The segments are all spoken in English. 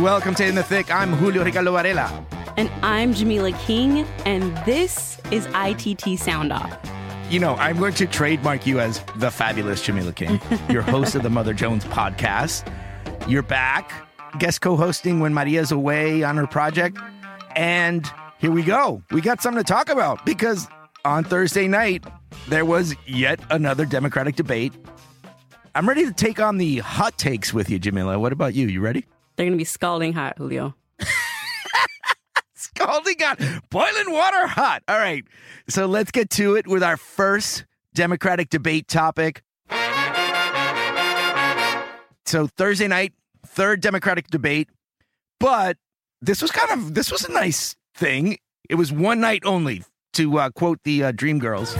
Welcome to In the Thick. I'm Julio Ricardo Varela. And I'm Jamila King, and this is ITT Sound Off. You know, I'm going to trademark you as the fabulous Jamila King, your host of the Mother Jones podcast. You're back, guest co-hosting when Maria's away on her project. And here we go. We got something to talk about because on Thursday night, there was yet another Democratic debate. I'm ready to take on the hot takes with you, Jamila. What about you? You ready? They're going to be scalding hot, Julio. Scalding hot. Boiling water hot. All right. So let's get to it with our first Democratic debate topic. So Thursday night, third Democratic debate. But this was a nice thing. It was one night only, to quote the Dreamgirls.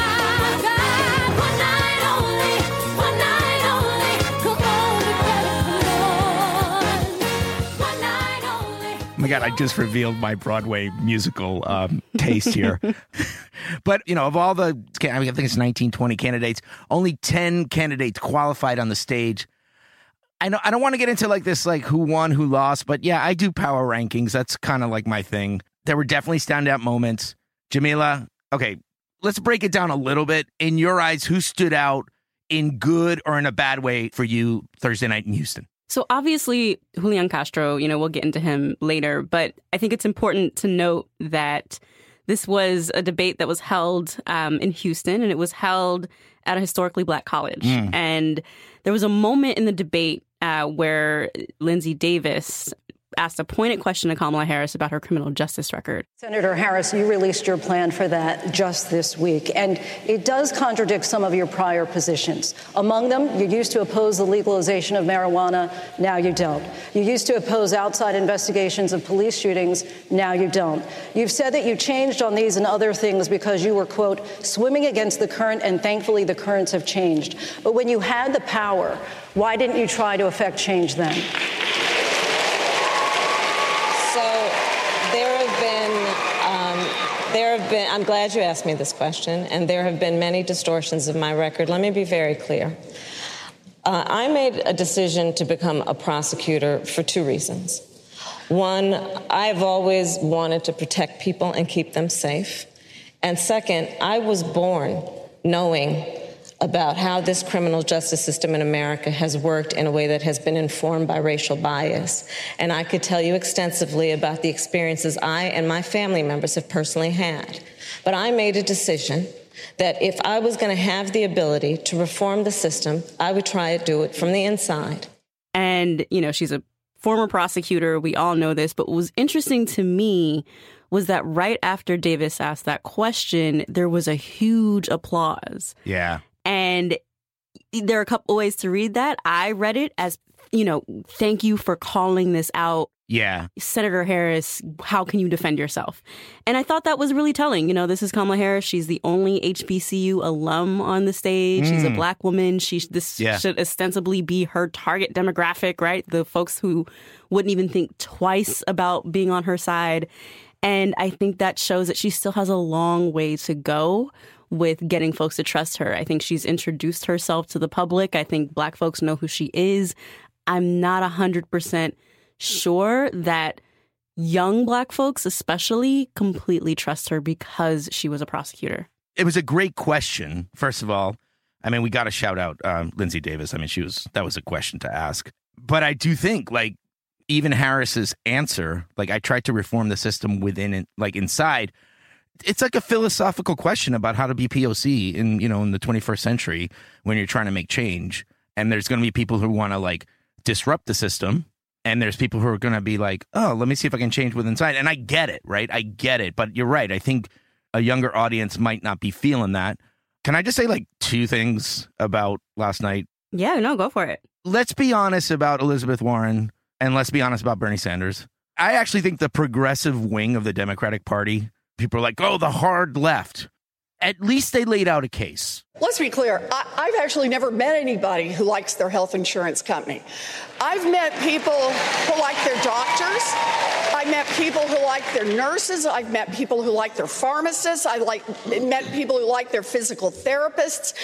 Oh my God, I just revealed my Broadway musical taste here. But, you know, of all the, I think it's 19, 20 candidates, only 10 candidates qualified on the stage. I don't want to get into like this, like who won, who lost, but yeah, I do power rankings. That's kind of like my thing. There were definitely standout moments. Jamila, okay, let's break it down a little bit. In your eyes, who stood out in good or in a bad way for you Thursday night in Houston? So obviously, Julian Castro, you know, we'll get into him later, but I think it's important to note that this was a debate that was held in Houston, and it was held at a historically Black college. And there was a moment in the debate where Lindsey Davis asked a pointed question to Kamala Harris about her criminal justice record. Senator Harris, you released your plan for that just this week, and it does contradict some of your prior positions. Among them, you used to oppose the legalization of marijuana. Now you don't. You used to oppose outside investigations of police shootings. Now you don't. You've said that you changed on these and other things because you were, quote, swimming against the current, and thankfully the currents have changed. But when you had the power, why didn't you try to effect change then? I'm glad you asked me this question, and there have been many distortions of my record. Let me be very clear. I made a decision to become a prosecutor for two reasons. One, I've always wanted to protect people and keep them safe. And second, I was born knowing about how this criminal justice system in America has worked in a way that has been informed by racial bias. And I could tell you extensively about the experiences I and my family members have personally had. But I made a decision that if I was going to have the ability to reform the system, I would try to do it from the inside. And, you know, she's a former prosecutor. We all know this. But what was interesting to me was that right after Davis asked that question, there was a huge applause. Yeah. And there are a couple ways to read that. I read it as, you know, thank you for calling this out. Yeah. Senator Harris, how can you defend yourself? And I thought that was really telling. You know, this is Kamala Harris. She's the only HBCU alum on the stage. She's a Black woman. This should ostensibly be her target demographic, right? The folks who wouldn't even think twice about being on her side. And I think that shows that she still has a long way to go with getting folks to trust her. I think she's introduced herself to the public. I think Black folks know who she is. I'm not 100% sure that young Black folks especially completely trust her because she was a prosecutor. It was a great question, first of all. I mean, we got to shout out Lindsey Davis. I mean, that was a question to ask. But I do think, like, even Harris's answer, like, I tried to reform the system within it, like, inside. It's like a philosophical question about how to be POC in the 21st century when you're trying to make change. And there's going to be people who want to like disrupt the system. And there's people who are going to be like, oh, let me see if I can change with inside. And I get it, right? I get it. But you're right. I think a younger audience might not be feeling that. Can I just say like two things about last night? Yeah, no, go for it. Let's be honest about Elizabeth Warren and let's be honest about Bernie Sanders. I actually think the progressive wing of the Democratic Party, people are like, oh, the hard left. At least they laid out a case. Let's be clear. I've actually never met anybody who likes their health insurance company. I've met people who like their doctors. I've met people who like their nurses. I've met people who like their pharmacists. I've met people who like their physical therapists.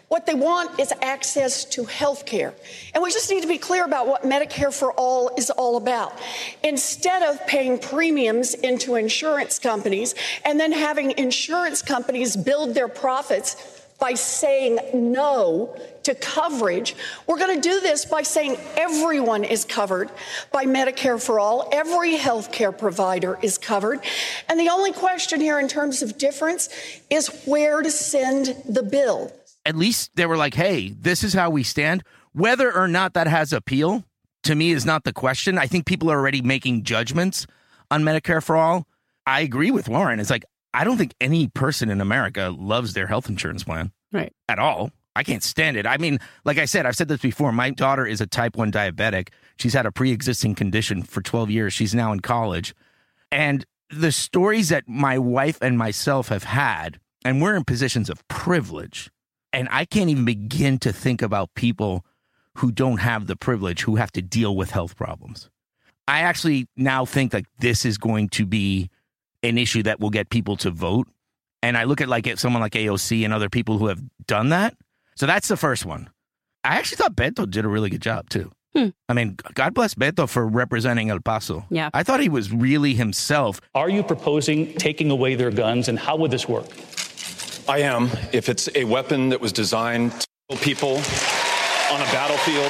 What they want is access to health care. And we just need to be clear about what Medicare for All is all about. Instead of paying premiums into insurance companies and then having insurance companies build their profits by saying no to coverage, we're going to do this by saying everyone is covered by Medicare for All. Every health care provider is covered. And the only question here in terms of difference is where to send the bill. At least they were like, hey, this is how we stand. Whether or not that has appeal, to me, is not the question. I think people are already making judgments on Medicare for All. I agree with Lauren. It's like, I don't think any person in America loves their health insurance plan. Right. At all. I can't stand it. I mean, like I said, I've said this before. My daughter is a type 1 diabetic. She's had a pre-existing condition for 12 years. She's now in college. And the stories that my wife and myself have had, and we're in positions of privilege, and I can't even begin to think about people who don't have the privilege, who have to deal with health problems. I actually now think like this is going to be an issue that will get people to vote. And I look at like someone like AOC and other people who have done that. So that's the first one. I actually thought Beto did a really good job, too. I mean, God bless Beto for representing El Paso. Yeah. I thought he was really himself. Are you proposing taking away their guns, and how would this work? I am. If it's a weapon that was designed to kill people on a battlefield,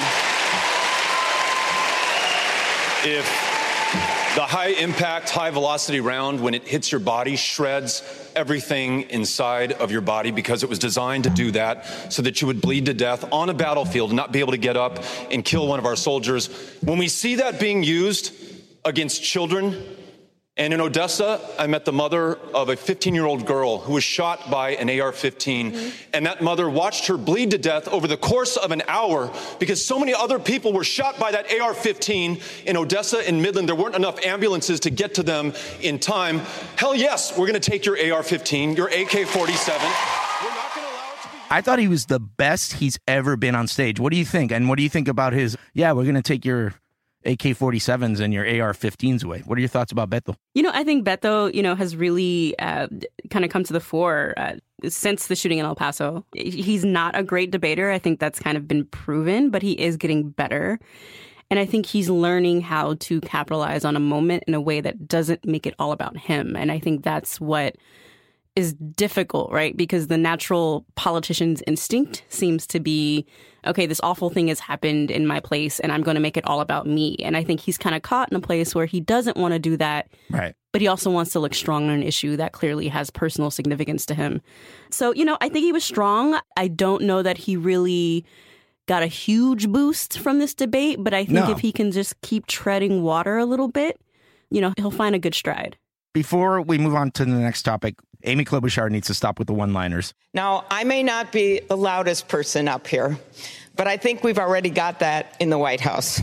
if the high-impact, high-velocity round, when it hits your body, shreds everything inside of your body because it was designed to do that so that you would bleed to death on a battlefield and not be able to get up and kill one of our soldiers. When we see that being used against children, and in Odessa, I met the mother of a 15-year-old girl who was shot by an AR-15, and that mother watched her bleed to death over the course of an hour because so many other people were shot by that AR-15 in Odessa and Midland. There weren't enough ambulances to get to them in time. Hell yes, we're going to take your AR-15, your AK-47. We're not going to allow it to be... I thought he was the best he's ever been on stage. What do you think? And what do you think about his, we're going to take your AK-47s and your AR-15s away? What are your thoughts about Beto? I think Beto, has really kind of come to the fore since the shooting in El Paso. He's not a great debater. I think that's kind of been proven, but he is getting better. And I think he's learning how to capitalize on a moment in a way that doesn't make it all about him. And I think that's what is difficult, right? Because the natural politician's instinct seems to be, okay, this awful thing has happened in my place and I'm going to make it all about me. And I think he's kind of caught in a place where he doesn't want to do that. Right. But he also wants to look strong on an issue that clearly has personal significance to him. So, I think he was strong. I don't know that he really got a huge boost from this debate, but I think if he can just keep treading water a little bit, he'll find a good stride. Before we move on to the next topic, Amy Klobuchar needs to stop with the one-liners. Now, I may not be the loudest person up here, but I think we've already got that in the White House.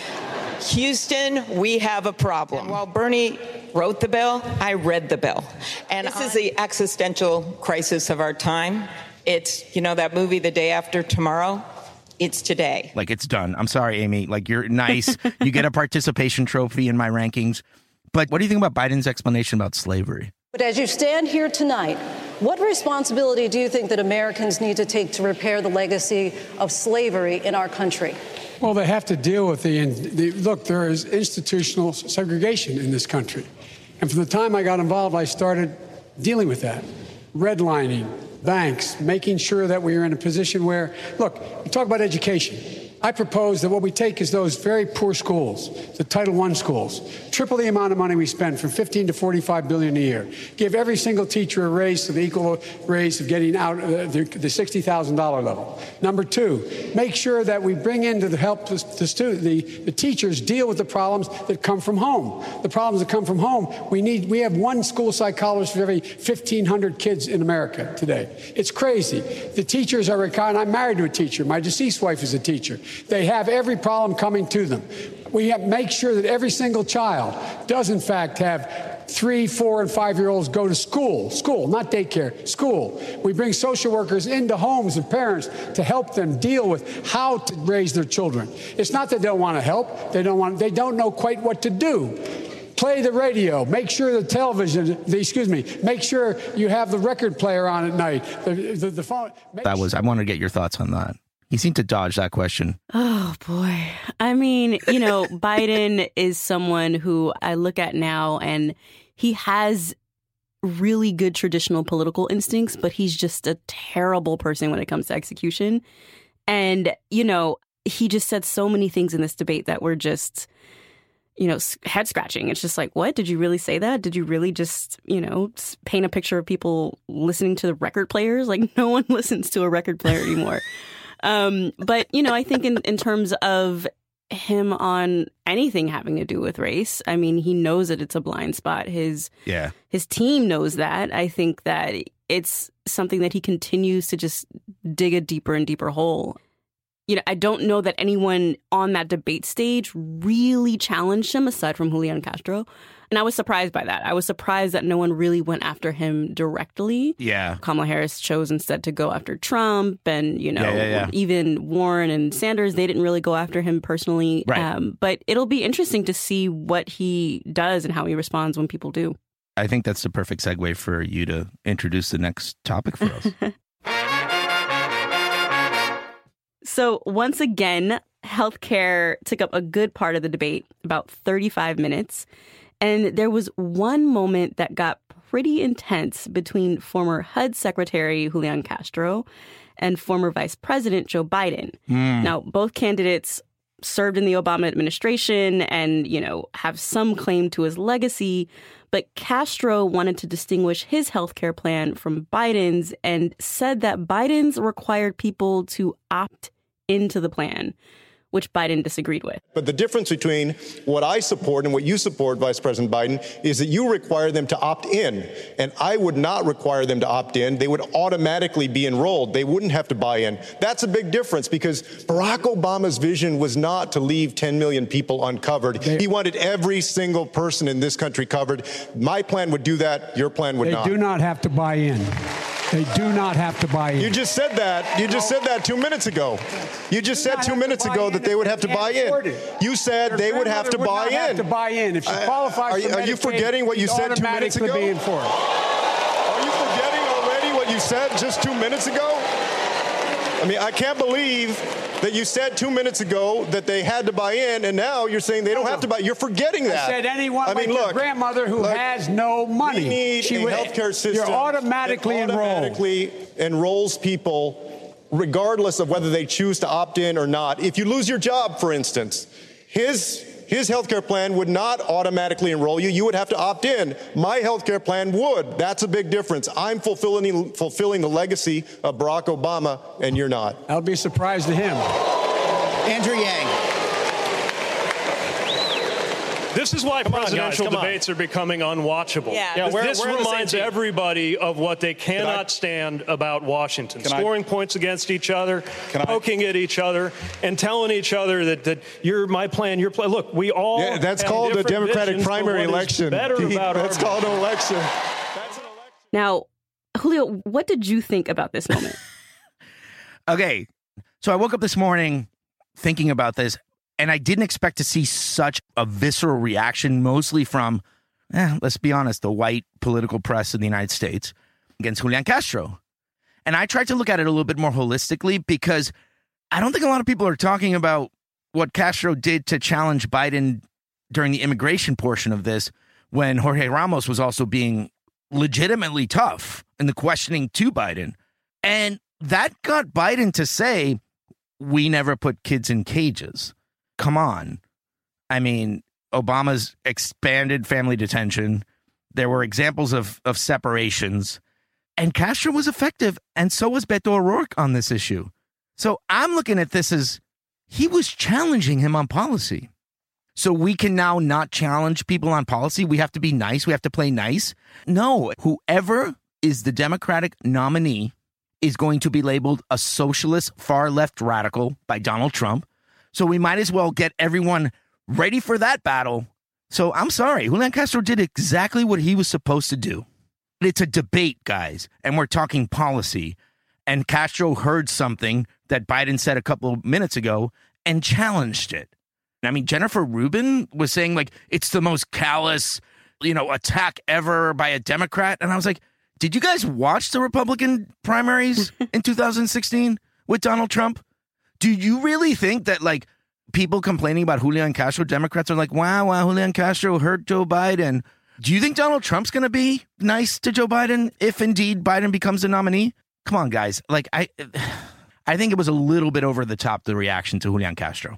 Houston, we have a problem. While Bernie wrote the bill, I read the bill. And this is the existential crisis of our time. It's, that movie, The Day After Tomorrow? It's today. Like, it's done. I'm sorry, Amy. Like, you're nice. You get a participation trophy in my rankings. But what do you think about Biden's explanation about slavery? But as you stand here tonight, what responsibility do you think that Americans need to take to repair the legacy of slavery in our country? Well, they have to deal with look, there is institutional segregation in this country. And from the time I got involved, I started dealing with that. Redlining, banks, making sure that we are in a position where, look, we talk about education. I propose that what we take is those very poor schools, the Title I schools, triple the amount of money we spend from $15 to $45 billion a year. Give every single teacher a raise to the equal raise of getting out the $60,000 level. Number two, make sure that we bring in to help the teachers deal with the problems that come from home. The problems that come from home, we have one school psychologist for every 1,500 kids in America today. It's crazy. The teachers are retired. I'm married to a teacher. My deceased wife is a teacher. They have every problem coming to them. We have to make sure that every single child does, in fact, have 3, 4, and 5-year-olds go to school, not daycare, school. We bring social workers into homes of parents to help them deal with how to raise their children. It's not that they don't want to help. They don't know quite what to do. play the radio, make sure make sure you have the record player on at night. The phone. I want to get your thoughts on that. He seemed to dodge that question. Oh, boy. I mean, Biden is someone who I look at now, and he has really good traditional political instincts, but he's just a terrible person when it comes to execution. And, he just said so many things in this debate that were just, head scratching. It's just like, what? Did you really say that? Did you really just, paint a picture of people listening to the record players? Like, no one listens to a record player anymore. But, I think in terms of him on anything having to do with race, I mean, he knows that it's a blind spot. His team knows that. I think that it's something that he continues to just dig a deeper and deeper hole. I don't know that anyone on that debate stage really challenged him aside from Julian Castro. And I was surprised by that. I was surprised that no one really went after him directly. Yeah. Kamala Harris chose instead to go after Trump and, even Warren and Sanders, they didn't really go after him personally. Right. But it'll be interesting to see what he does and how he responds when people do. I think that's the perfect segue for you to introduce the next topic for us. So once again, healthcare took up a good part of the debate, about 35 minutes. And there was one moment that got pretty intense between former HUD Secretary Julian Castro and former Vice President Joe Biden. Now, both candidates served in the Obama administration and, have some claim to his legacy. But Castro wanted to distinguish his healthcare plan from Biden's and said that Biden's required people to opt into the plan, which Biden disagreed with. But the difference between what I support and what you support, Vice President Biden, is that you require them to opt in. And I would not require them to opt in. They would automatically be enrolled. They wouldn't have to buy in. That's a big difference because Barack Obama's vision was not to leave 10 million people uncovered. He wanted every single person in this country covered. My plan would do that. Your plan would not. They do not have to buy in. They do not have to buy in. You just said that. You just said that 2 minutes ago. You just said 2 minutes ago that they would have to buy in. You said they would have to buy in. Have to buy in. If she qualifies for Medicaid, are you forgetting what you said 2 minutes ago? Are you forgetting already what you said just 2 minutes ago? I mean, I can't believe that you said 2 minutes ago that they had to buy in, and now you're saying they don't have to buy. You're forgetting that. I said anyone your grandmother who has no money. We need a healthcare system. You're automatically enrolls people regardless of whether they choose to opt in or not. If you lose your job, for instance, his healthcare plan would not automatically enroll you. You would have to opt in. My healthcare plan would. That's a big difference. I'm fulfilling the legacy of Barack Obama, and you're not. I'll be surprised to him. Andrew Yang. This is why presidential debates are becoming unwatchable. This reminds everybody of what they cannot stand about Washington. Scoring points against each other, poking at each other, and telling each other that you're my plan, your plan. Look, we all that's called a Democratic primary election. That's called an election. Now, Julio, what did you think about this moment? Okay, so I woke up this morning thinking about this. And I didn't expect to see such a visceral reaction, mostly from, let's be honest, the white political press in the United States against Julian Castro. And I tried to look at it a little bit more holistically because I don't think a lot of people are talking about what Castro did to challenge Biden during the immigration portion of this when Jorge Ramos was also being legitimately tough in the questioning to Biden. And that got Biden to say, we never put kids in cages. Come on. I mean, Obama's expanded family detention. There were examples of separations. And Castro was effective, and so was Beto O'Rourke on this issue. So I'm looking at this as he was challenging him on policy. So we can now not challenge people on policy. We have to be nice. We have to play nice. No, whoever is the Democratic nominee is going to be labeled a socialist far-left radical by Donald Trump. So we might as well get everyone ready for that battle. So I'm sorry, Julian Castro did exactly what he was supposed to do. It's a debate, guys, and we're talking policy. And Castro heard something that Biden said a couple of minutes ago and challenged it. I mean, Jennifer Rubin was saying, like, it's the most callous, attack ever by a Democrat. And I was like, did you guys watch the Republican primaries in 2016 with Donald Trump? Do you really think that, like, people complaining about Julian Castro, Democrats are like, wow, Julian Castro hurt Joe Biden? Do you think Donald Trump's going to be nice to Joe Biden if indeed Biden becomes the nominee? Come on, guys. Like, I think it was a little bit over the top, the reaction to Julian Castro.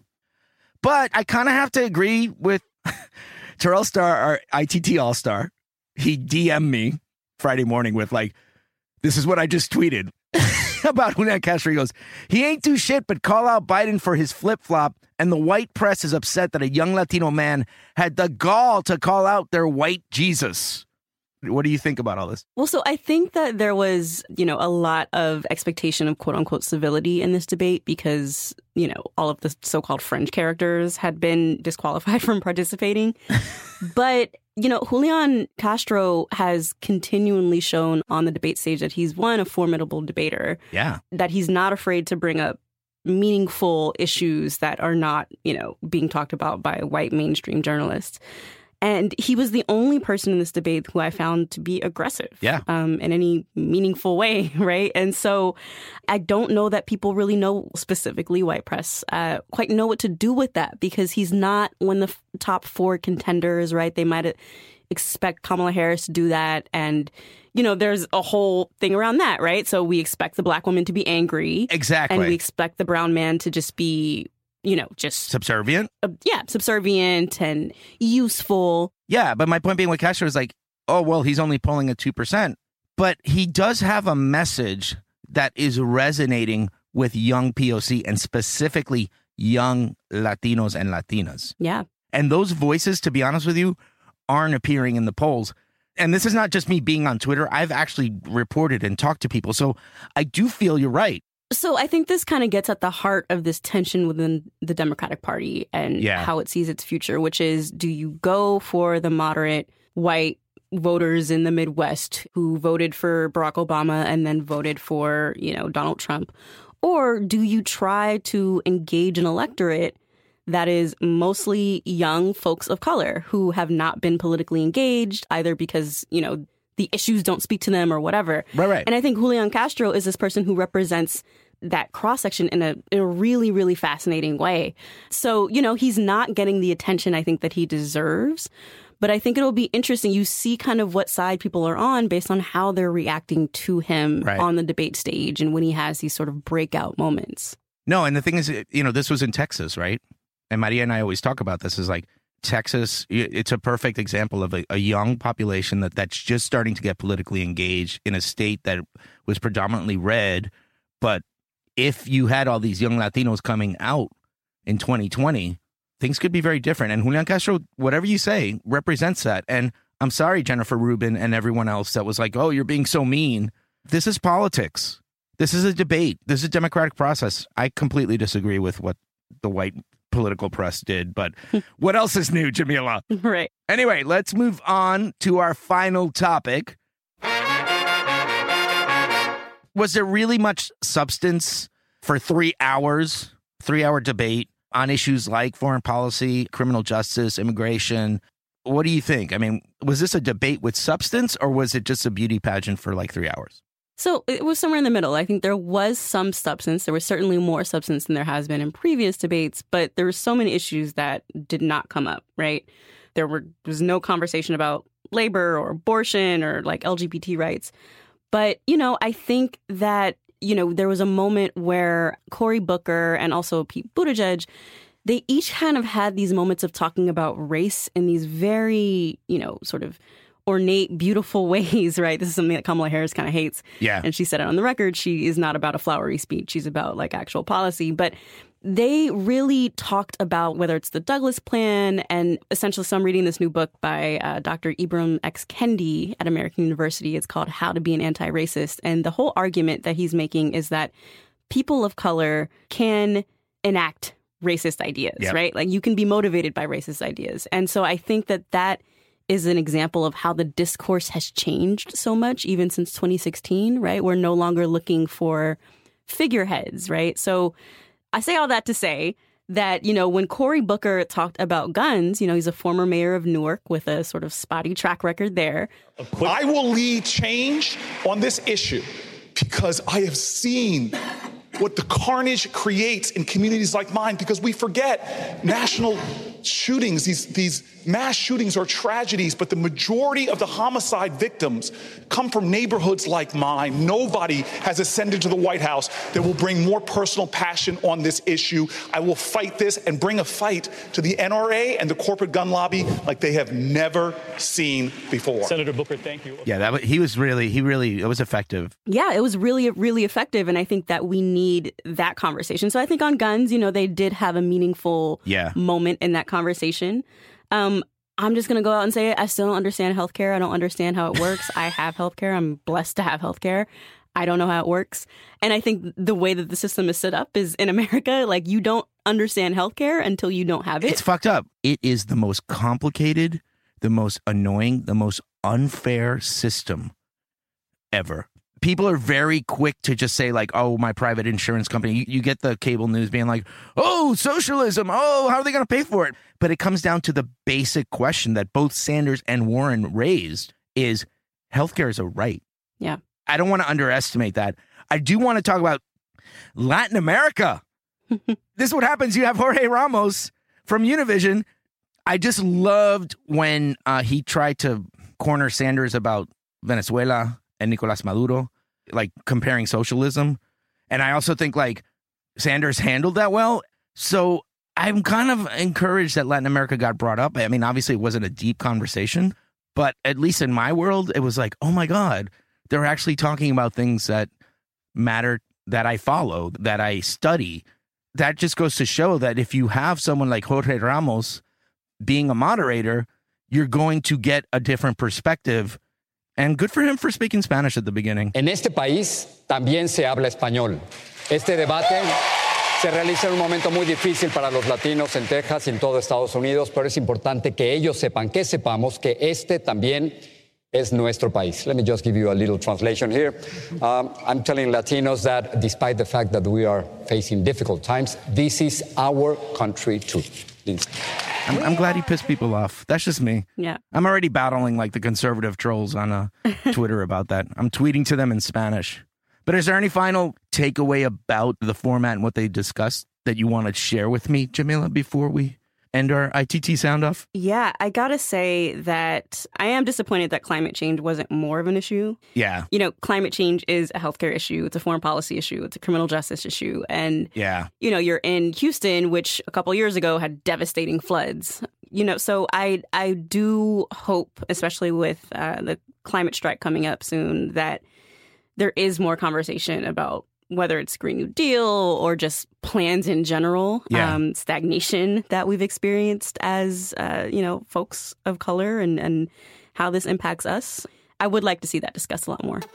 But I kind of have to agree with Terrell Starr, our ITT All-Star. He DM'd me Friday morning with, like, this is what I just tweeted about Julian Castro. He goes, he ain't do shit but call out Biden for his flip-flop, and the white press is upset that a young Latino man had the gall to call out their white Jesus. What do you think about all this? Well, so I think that there was, a lot of expectation of quote unquote civility in this debate because, all of the so-called fringe characters had been disqualified from participating. But, Julian Castro has continually shown on the debate stage that he's, one, a formidable debater. Yeah. That he's not afraid to bring up meaningful issues that are not, being talked about by white mainstream journalists. And he was the only person in this debate who I found to be aggressive in any meaningful way, right? And so I don't know that people really know, specifically white press, quite know what to do with that because he's not one of the top 4 contenders, right? They might expect Kamala Harris to do that. And, there's a whole thing around that, right? So we expect the black woman to be angry. Exactly. And we expect the brown man to just be just subservient. Subservient and useful. Yeah, but my point being with Castro is like, oh, well, he's only polling at 2%. But he does have a message that is resonating with young POC and specifically young Latinos and Latinas. Yeah. And those voices, to be honest with you, aren't appearing in the polls. And this is not just me being on Twitter. I've actually reported and talked to people. So I do feel you're right. So I think this kind of gets at the heart of this tension within the Democratic Party and how it sees its future, which is, do you go for the moderate white voters in the Midwest who voted for Barack Obama and then voted for, Donald Trump? Or do you try to engage an electorate that is mostly young folks of color who have not been politically engaged, either because, the issues don't speak to them or whatever. Right. And I think Julian Castro is this person who represents that cross-section in a really, really fascinating way. So, he's not getting the attention I think that he deserves. But I think it'll be interesting. You see kind of what side people are on based on how they're reacting to him on the debate stage and when he has these sort of breakout moments. No, and the thing is, this was in Texas, right? And Maria and I always talk about this is like, Texas, it's a perfect example of a young population that's just starting to get politically engaged in a state that was predominantly red. But if you had all these young Latinos coming out in 2020, things could be very different. And Julian Castro, whatever you say, represents that. And I'm sorry, Jennifer Rubin and everyone else that was like, oh, you're being so mean. This is politics. This is a debate. This is a democratic process. I completely disagree with what the white political press did, but what else is new, Jamila? Right. Anyway, let's move on to our final topic. Was there really much substance for 3 hours, 3-hour debate on issues like foreign policy, criminal justice, immigration? What do you think? I mean, was this a debate with substance or was it just a beauty pageant for like 3 hours? So it was somewhere in the middle. I think there was some substance. There was certainly more substance than there has been in previous debates, but there were so many issues that did not come up, right? There was no conversation about labor or abortion or like LGBT rights. But, I think that, there was a moment where Cory Booker and also Pete Buttigieg, they each kind of had these moments of talking about race in these very, sort of ornate, beautiful ways, right? This is something that Kamala Harris kind of hates. Yeah. And she said it on the record. She is not about a flowery speech. She's about like actual policy. But they really talked about whether it's the Douglas Plan and essentially, so I'm reading this new book by Dr. Ibram X. Kendi at American University. It's called How to Be an Anti-Racist. And the whole argument that he's making is that people of color can enact racist ideas, right? Like you can be motivated by racist ideas. And so I think that is an example of how the discourse has changed so much, even since 2016, right? We're no longer looking for figureheads, right? So I say all that to say that, you know, when Cory Booker talked about guns, you know, he's a former mayor of Newark with a sort of spotty track record there. I will lead change on this issue because I have seen what the carnage creates in communities like mine, because we forget national shootings, these mass shootings are tragedies, but the majority of the homicide victims come from neighborhoods like mine. Nobody has ascended to the White House that will bring more personal passion on this issue. I will fight this and bring a fight to the NRA and the corporate gun lobby like they have never seen before. Senator Booker, thank you. Yeah, it was effective. Yeah, it was really, really effective. And I think that we need that conversation. So I think on guns, you know, they did have a meaningful moment in that conversation. I'm just going to go out and say it. I still don't understand healthcare. I don't understand how it works. I have healthcare. I'm blessed to have healthcare. I don't know how it works. And I think the way that the system is set up is in America, like you don't understand healthcare until you don't have it. It's fucked up. It is the most complicated, the most annoying, the most unfair system ever. People are very quick to just say like, oh, my private insurance company. You get the cable news being like, oh, socialism. Oh, how are they going to pay for it? But it comes down to the basic question that both Sanders and Warren raised is healthcare is a right. Yeah. I don't want to underestimate that. I do want to talk about Latin America. This is what happens. You have Jorge Ramos from Univision. I just loved when he tried to corner Sanders about Venezuela and Nicolas Maduro, like comparing socialism. And I also think like Sanders handled that well. So I'm kind of encouraged that Latin America got brought up. I mean, obviously it wasn't a deep conversation, but at least in my world, it was like, oh my God, they're actually talking about things that matter, that I follow, that I study. That just goes to show that if you have someone like Jorge Ramos being a moderator, you're going to get a different perspective. And good for him for speaking Spanish at the beginning. En este país también se habla español. Este debate se realiza en un momento muy difícil para los latinos en Texas y en todo Estados Unidos, pero es importante que ellos sepan, que sepamos que este también es nuestro país. Let me just give you a little translation here. I'm telling Latinos that despite the fact that we are facing difficult times, this is our country too. I'm glad he pissed people off. That's just me. Yeah. I'm already battling like the conservative trolls on Twitter about that. I'm tweeting to them in Spanish. But is there any final takeaway about the format and what they discussed that you want to share with me, Jamila, before we end our ITT sound off? Yeah, I gotta say that I am disappointed that climate change wasn't more of an issue. Yeah. You know, climate change is a healthcare issue. It's a foreign policy issue. It's a criminal justice issue. And, you know, you're in Houston, which a couple years ago had devastating floods. You know, so I do hope, especially with the climate strike coming up soon, that there is more conversation about whether it's Green New Deal or just plans in general, stagnation that we've experienced as, you know, folks of color and how this impacts us. I would like to see that discussed a lot more.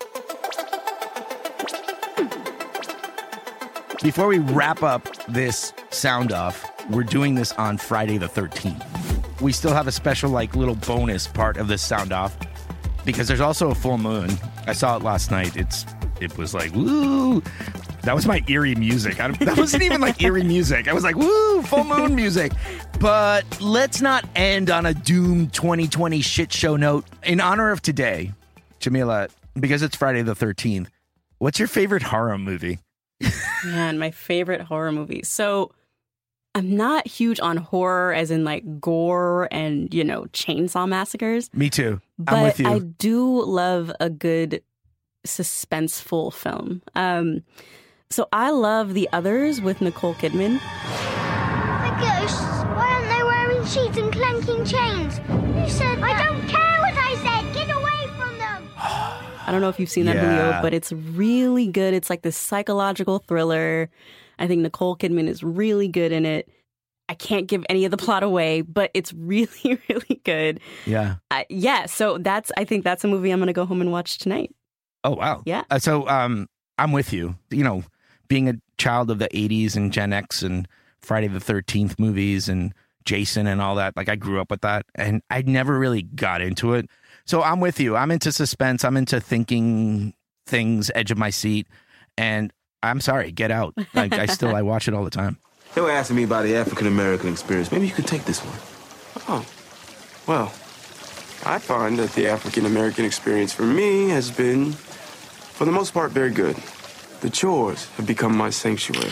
Before we wrap up this sound off, we're doing this on Friday the 13th. We still have a special like little bonus part of this sound off because there's also a full moon. I saw it last night. It was like, woo. That was my eerie music. That wasn't even like eerie music. I was like, woo, full moon music. But let's not end on a doomed 2020 shit show note. In honor of today, Jamila, because it's Friday the 13th, what's your favorite horror movie? Man, my favorite horror movie. So I'm not huge on horror as in like gore and, you know, chainsaw massacres. Me too. But I'm with you. I do love a good suspenseful film. So I love The Others with Nicole Kidman. The ghosts, why aren't they wearing sheets and clanking chains? You said that. I don't care what I said. Get away from them. I don't know if you've seen that video, but it's really good. It's like this psychological thriller. I think Nicole Kidman is really good in it. I can't give any of the plot away, but it's really, really good. Yeah. So I think that's a movie I'm going to go home and watch tonight. Oh, wow. Yeah. So I'm with you. You know, being a child of the 80s and Gen X and Friday the 13th movies and Jason and all that, like I grew up with that and I never really got into it. So I'm with you. I'm into suspense. I'm into thinking things, edge of my seat. And I'm sorry, Get Out. Like I watch it all the time. They were asking me about the African-American experience. Maybe you could take this one. Oh, well, I find that the African-American experience for me has been, for the most part, very good. The chores have become my sanctuary.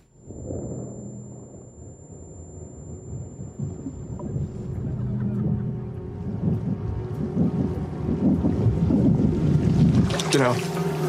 Get out.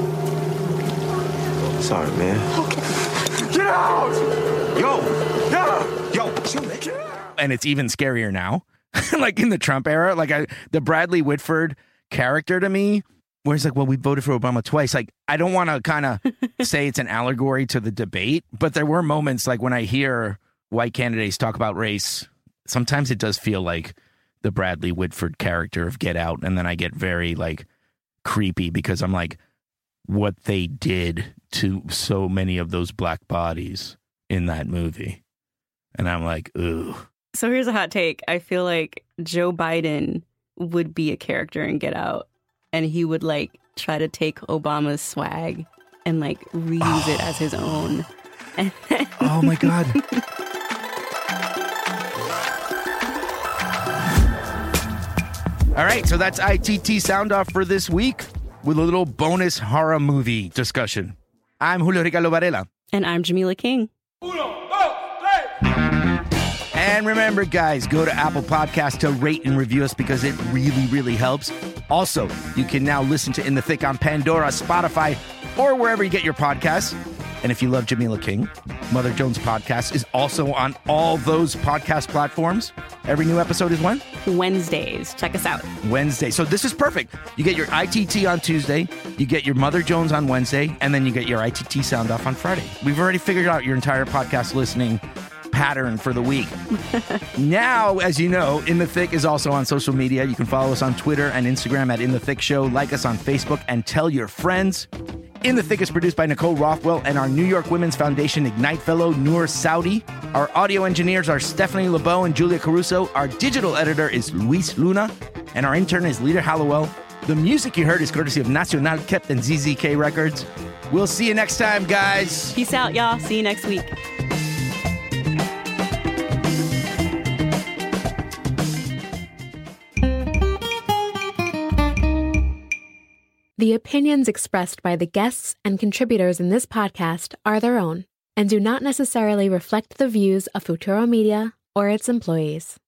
Sorry, man. Okay. Get out! Yo! Yeah! Yo! Get out! And it's even scarier now. Like in the Trump era, like the Bradley Whitford character to me, where it's like, well, we voted for Obama twice. Like, I don't want to kind of say it's an allegory to the debate, but there were moments like when I hear white candidates talk about race, sometimes it does feel like the Bradley Whitford character of Get Out. And then I get very like creepy because I'm like, what they did to so many of those black bodies in that movie. And I'm like, ooh. So here's a hot take. I feel like Joe Biden would be a character in Get Out, and he would like try to take Obama's swag and like reuse it as his own. Oh my God. All right, so that's ITT Sound Off for this week with a little bonus horror movie discussion. I'm Julio Ricardo Varela. And I'm Jamila King. And remember, guys, go to Apple Podcasts to rate and review us because it really, really helps. Also, you can now listen to In the Thick on Pandora, Spotify, or wherever you get your podcasts. And if you love Jamila King, Mother Jones Podcast is also on all those podcast platforms. Every new episode is when? Wednesdays. Check us out. Wednesday. So this is perfect. You get your ITT on Tuesday, you get your Mother Jones on Wednesday, and then you get your ITT Sound Off on Friday. We've already figured out your entire podcast listening pattern for the week. Now, as you know, In the Thick is also on social media. You can follow us on Twitter and Instagram at In the Thick Show. Like us on Facebook and tell your friends. In the Thick is produced by Nicole Rothwell and our New York Women's Foundation Ignite Fellow, Noor Saudi. Our audio engineers are Stephanie LeBeau and Julia Caruso. Our digital editor is Luis Luna. And our intern is Lita Hallowell. The music you heard is courtesy of Nacional Kept and ZZK Records. We'll see you next time, guys. Peace out, y'all. See you next week. The opinions expressed by the guests and contributors in this podcast are their own and do not necessarily reflect the views of Futuro Media or its employees.